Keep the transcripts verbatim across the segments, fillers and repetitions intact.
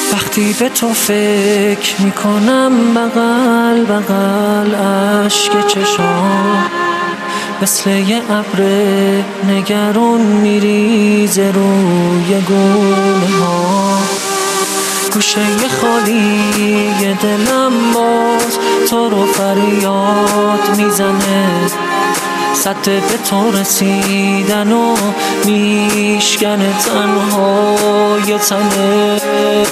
وقتی به تو فکر میکنم بغل بغل اشک چشام مثل یه ابر نگرون میریزه روی گونه ها. گوشه خالی دلم باز تو رو فریاد میزنه، سد به تو رسیدن و میشکنه تنهای تنه.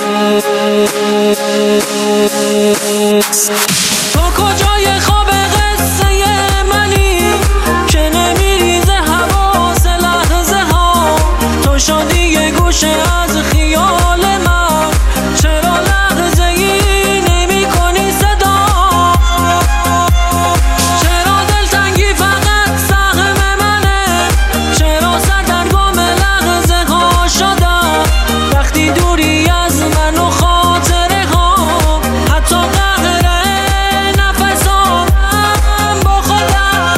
تو کجای خواب قصه منی که نمیریزه حواس لحظه ها؟ تو شدی یه گوشه از خیال من، چرا لحظه ای نمی کنی صدا؟ چرا دلتنگی فقط سهم منه؟ چرا سردرگم لحظه ها شدم وقتی دوری از من و خاطره ها؟ حتی قهر نفسام با خودم.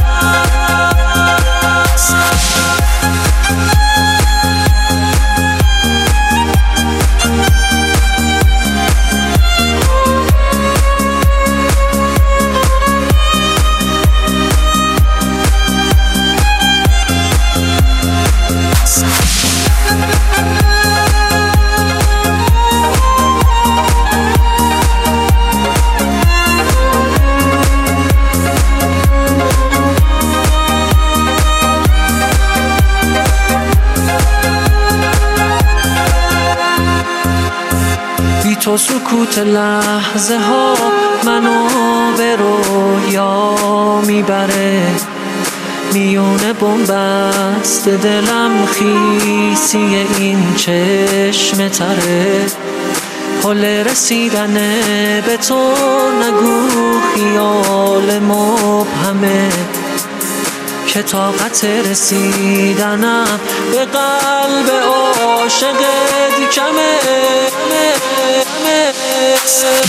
بی تو سکوت لحظه ها منو به رویا میبره، میونه بنبست دلم خیسی این چشم تره. حال رسیدن به تو نگو خیال مبهمه، که طاقت رسیدنم به قلب عاشقت کمه.